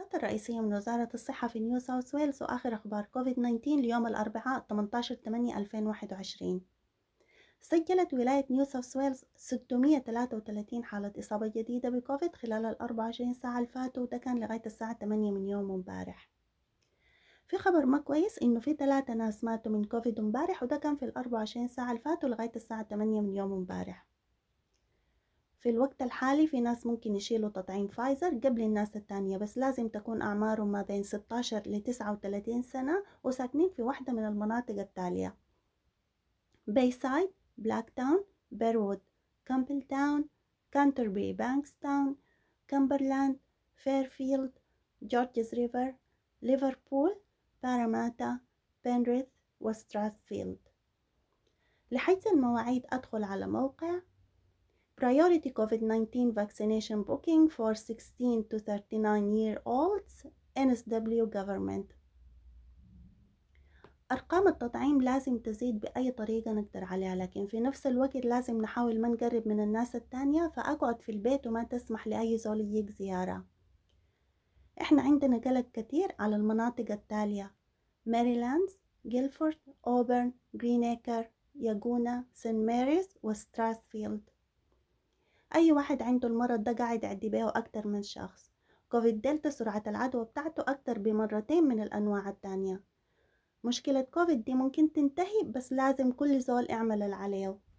الإصدارات الرئيسية من وزارة الصحة في نيو ساوث ويلز وآخر أخبار كوفيد 19 ليوم الأربعاء 18/8/2021. سجلت ولاية نيو ساوث ويلز 633 حالة إصابة جديدة بكوفيد خلال ال 24 ساعة اللي فاتوا، وده كان لغاية الساعة 8 من يوم امبارح. في خبر ما كويس إنه في 3 ناس ماتوا من كوفيد امبارح، وده كان في ال 24 ساعة اللي فاتوا لغاية الساعة 8 من يوم امبارح. في الوقت الحالي في ناس ممكن يشيلوا تطعيم فايزر قبل الناس التانية، بس لازم تكون أعمارهم ما بين 16 ل 39 سنة وساكنين في واحدة من المناطق التالية: بيسايد، بلاك تاون، بيروود، كامبل تاون، كانتربري بانكس تاون، كامبرلاند، فيرفيلد، جورجز ريفر، ليفربول، باراماتا، بنريث، وستراسفيلد. لحجز المواعيد أدخل على موقع Priority COVID-19 vaccination booking for 16 to 39-year-olds NSW government. أرقام التطعيم لازم تزيد بأي طريقة نقدر عليها، لكن في نفس الوقت لازم نحاول ما نقرب من الناس التانية، فأقعد في البيت وما تسمح لأي زول يجيك زيارة. إحنا عندنا قلق كتير على المناطق التالية: ماريلاندز، جيلفورد، أوبرن، جرينيكر، ياجونا، سين ماريز، وستراسفيلد. أي واحد عنده المرض ده قاعد يعدي بيه أكتر من شخص. كوفيد دلتا سرعة العدوى بتاعته أكتر بمرتين من الأنواع التانية. مشكلة كوفيد دي ممكن تنتهي، بس لازم كل زول يعمل اللي عليه.